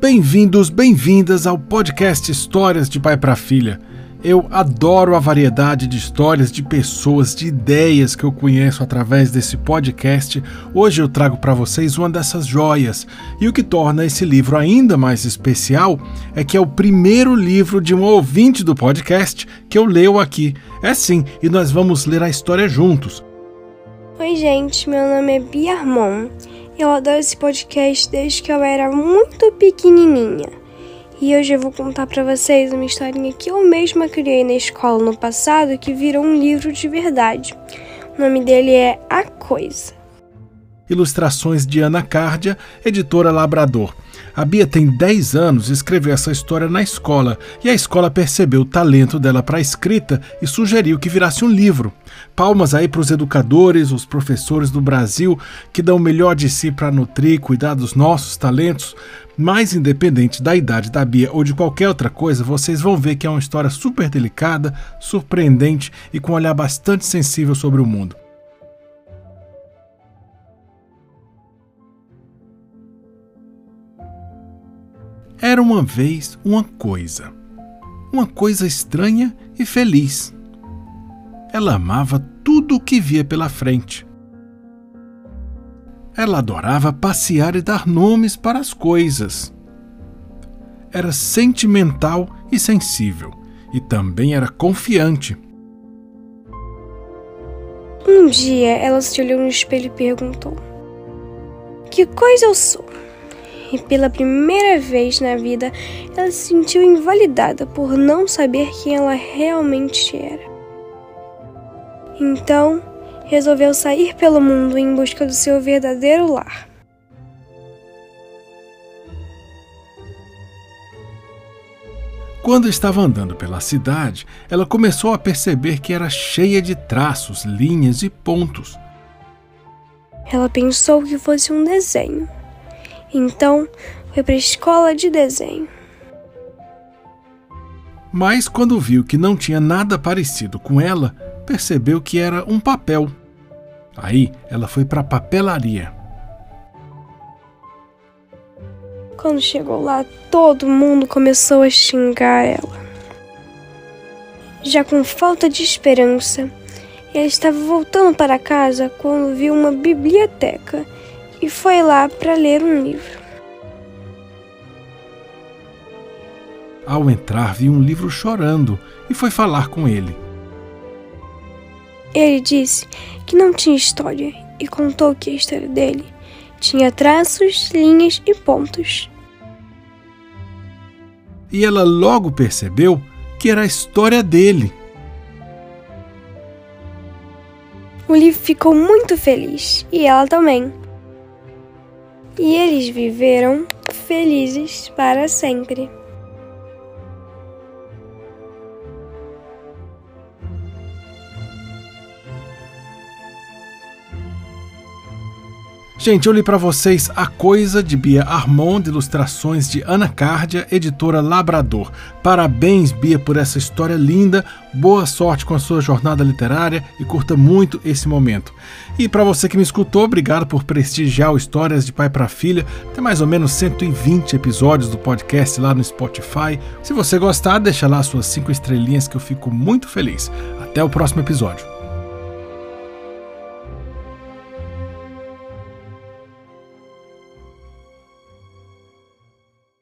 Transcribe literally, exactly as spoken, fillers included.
Bem-vindos, bem-vindas ao podcast Histórias de Pai para Filha. Eu adoro a variedade de histórias, de pessoas, de ideias que eu conheço através desse podcast. Hoje eu trago para vocês uma dessas joias. E o que torna esse livro ainda mais especial é que é o primeiro livro de um ouvinte do podcast que eu leio aqui. É sim, e nós vamos ler a história juntos. Oi gente, meu nome é Bia Armon. Eu adoro esse podcast desde que eu era muito pequenininha. E hoje eu vou contar pra vocês uma historinha que eu mesma criei na escola no passado que virou um livro de verdade. O nome dele é A Coisa. Ilustrações de Ana Cárdia, editora Labrador. A Bia tem dez anos e escreveu essa história na escola, e a escola percebeu o talento dela para a escrita e sugeriu que virasse um livro. Palmas aí para os educadores, os professores do Brasil, que dão o melhor de si para nutrir e cuidar dos nossos talentos. Mas independente da idade da Bia ou de qualquer outra coisa, vocês vão ver que é uma história super delicada, surpreendente e com um olhar bastante sensível sobre o mundo. Era uma vez uma coisa, uma coisa estranha e feliz. Ela amava tudo o que via pela frente. Ela adorava passear e dar nomes para as coisas. Era sentimental e sensível, e também era confiante. Um dia ela se olhou no espelho e perguntou: que coisa eu sou? E pela primeira vez na vida, ela se sentiu invalidada por não saber quem ela realmente era. Então, resolveu sair pelo mundo em busca do seu verdadeiro lar. Quando estava andando pela cidade, ela começou a perceber que era cheia de traços, linhas e pontos. Ela pensou que fosse um desenho. Então, foi para a escola de desenho. Mas quando viu que não tinha nada parecido com ela, percebeu que era um papel. Aí, ela foi para a papelaria. Quando chegou lá, todo mundo começou a xingar ela. Já com falta de esperança, ela estava voltando para casa quando viu uma biblioteca e foi lá para ler um livro. Ao entrar, viu um livro chorando e foi falar com ele. Ele disse que não tinha história e contou que a história dele tinha traços, linhas e pontos. E ela logo percebeu que era a história dele. O livro ficou muito feliz e ela também. E eles viveram felizes para sempre. Gente, eu li para vocês A Coisa, de Bia Armon, de ilustrações de Ana Cárdia, editora Labrador. Parabéns, Bia, por essa história linda. Boa sorte com a sua jornada literária e curta muito esse momento. E para você que me escutou, obrigado por prestigiar o Histórias de Pai para Filha. Tem mais ou menos cento e vinte episódios do podcast lá no Spotify. Se você gostar, deixa lá suas cinco estrelinhas que eu fico muito feliz. Até o próximo episódio.